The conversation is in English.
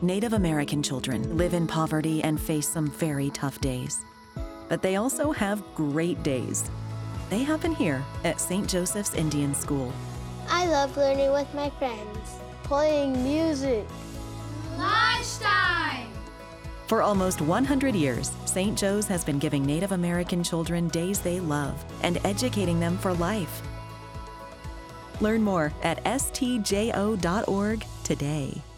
Native American children live in poverty and face some very tough days. But they also have great days. They happen here at St. Joseph's Indian School. I love learning with my friends, playing music. Lunchtime! For almost 100 years, St. Joe's has been giving Native American children days they love and educating them for life. Learn more at stjo.org today.